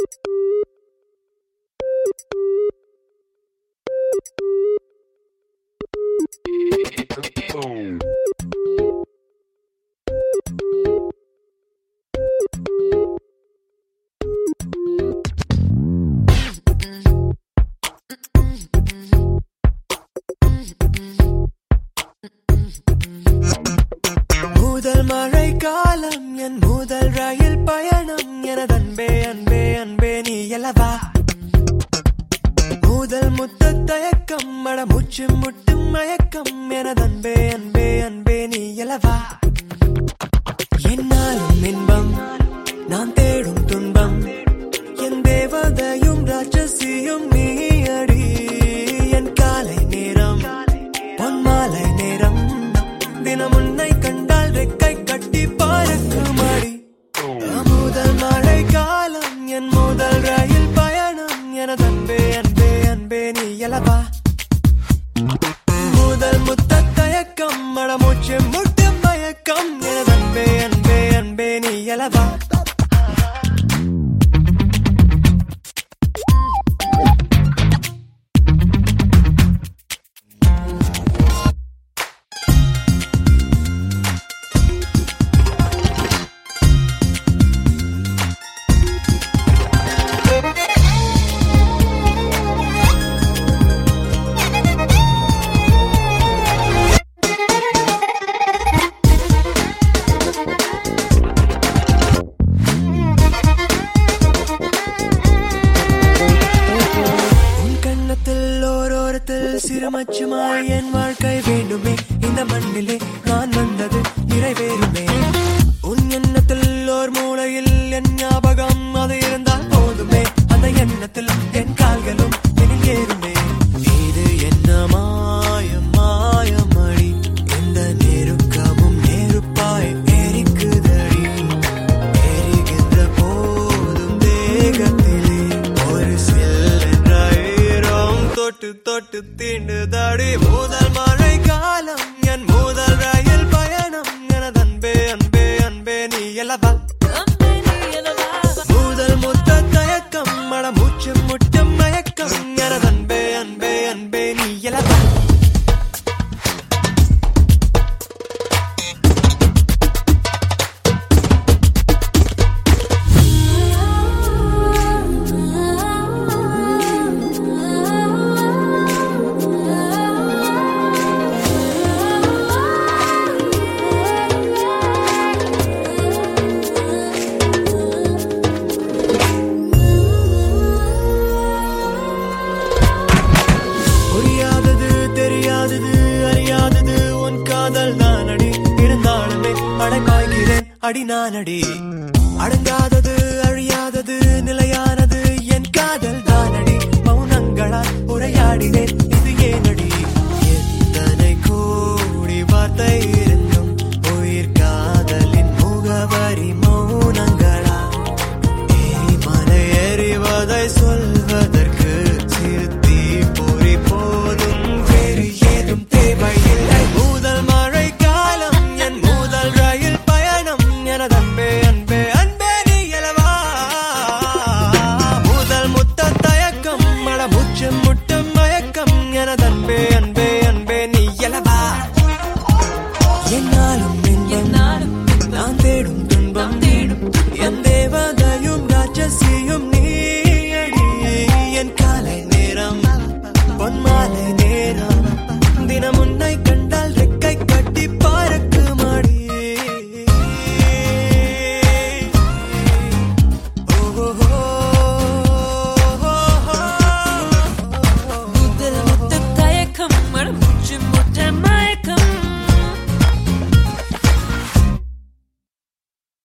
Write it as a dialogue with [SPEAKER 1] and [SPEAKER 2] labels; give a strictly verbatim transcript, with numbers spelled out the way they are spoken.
[SPEAKER 1] முதல் மழை காலம் என் முதல் ரயில் பயணம் எனதன்பே அன்பே அன்பே நீ அல்லவா முதல் முத்த தயக்கம் மட மூச்சு முட்டும் மயக்கம் எனதன்பே அன்பே அன்பே நீ அல்லவா என்னாலும் இன்பம் நான் தேடும் துன்பம் என் தேவதையும் ராட்சசியும் நீ அடி என் காலை நேரம் பொன்மாலை நேரம் தினம் உன்னை கண்டால் ரெக்கை கட்டி பறக்குமடி முதல் மழை காலம் என் முதல் ரயில் பயணம் எனதன்பே அன்பே அன்பே நீ அல்லவா முதல் முத்த தயக்கம் மட மூச்சு முட்டு மயக்கம் எனதன்பே அன்பே அன்பே நீ அல்லவா சிறுமச்சுமாய் என் வாழ்க்கை வேண்டுமே இந்த மண்ணிலே நான் வந்தது நிறைவேறுமே உன் எண்ணத்தில் ஓர் மூலையில் என் ஞாபகம் அது இருந்தால் போதுமே அந்த எண்ணத்தில் என் கால்களும் எனில் ஏறுமே இது என்ன மாயம் மாயமடி எந்த நெருக்கமும் நெருப்பாய் எரிக்குதடி எரிகின்ற போதும் தேகத்திலே ஒரு செல் என்ற ஈரம் தொட்டு தொட்டு தீண்டுதடி முதல் மழை காலம் என் முதல் ரயில் பயணம் எனதன்பே அன்பே அன்பே நீ அல்லவா முதல் முத்த தயக்கம் மட மூச்சு முட்டும் மயக்கம் எனதன்பே அன்பே அன்பே நீ அல்லவா அடி நானடி அடங்காதது